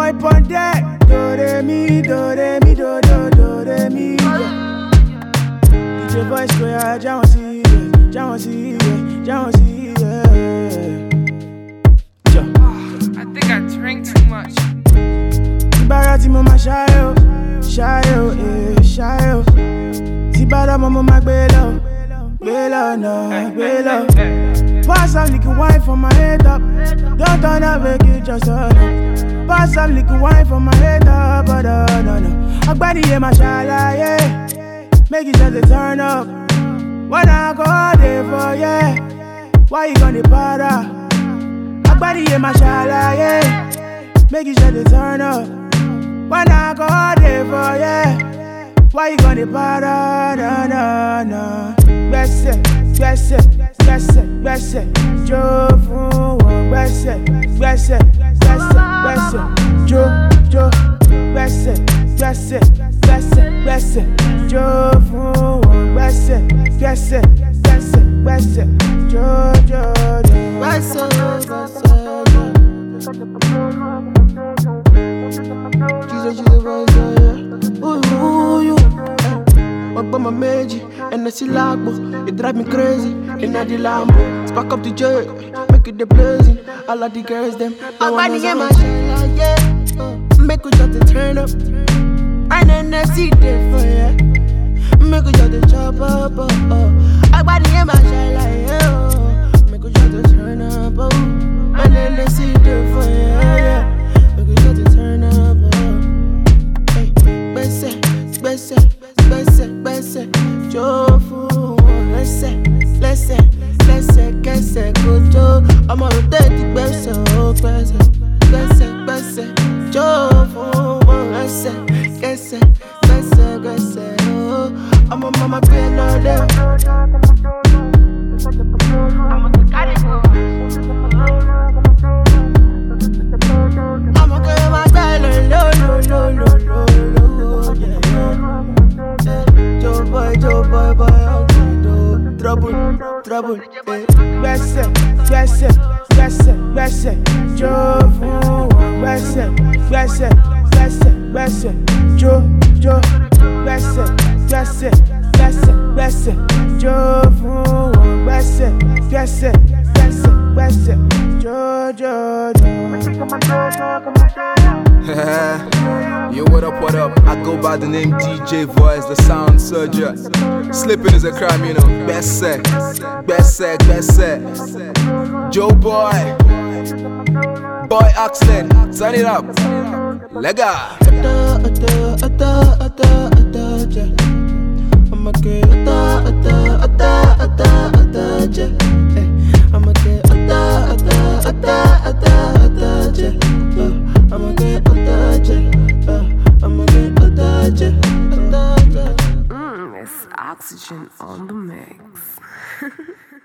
boy pon deck. Do re mi, do re mi, do do do re mi. DJ voice go ya, Jawon si, Jawon si, Jawon si. I think I drank too much. Barati mo ma shayo, shayo, shayo. Tibara mo ma gbelo, gbelo no, gbelo. Pass some liquid wine for my head up. Don't turn up, make it just turn up. Pass some liquid wine for my head up, but no. Agbani ye mashallah, yeah. Make it just a turn up. When I go there for yeah, why you gonna para? Agbani ye mashallah, yeah. Make it just a turn up. When I go there for yeah, why you gonna para? No. Gbese, jo fun won. Gbese, jo. Gbese, jo fun won. Gbese, jo. Gbese. Jesus, ooh, you. Up on my magic, and I see lagbo. It drive me crazy, in the Lambo. Spark up the jet, make it the blazing. All of the girls, them. I want to get my shine, yeah. Make it just to turn up. And then I see there for ya. Make it just to chop up, I want to get my shine, yeah. Make it just to turn up, and then I see there for ya. Make it just to turn up, Hey, Gbese, jo fun won. Gbese, go jo. I'm on the dirty gbese, jo fun won. Gbese, oh. I'm on mama pin all day. I'm on the carnival. I'm on my style, no, yeah. Joe boy, trouble, Gbese, jo fun won. Gbese, jo. Gbese, jo fun won. Gbese, jo. Yo, what up? I go by the name DJ Voice, the sound surgeon. Slipping is a crime, you know. Gbese. Joe boy Oxlade, turn it up. Lega. I'ma get It's Oxygen on the mix.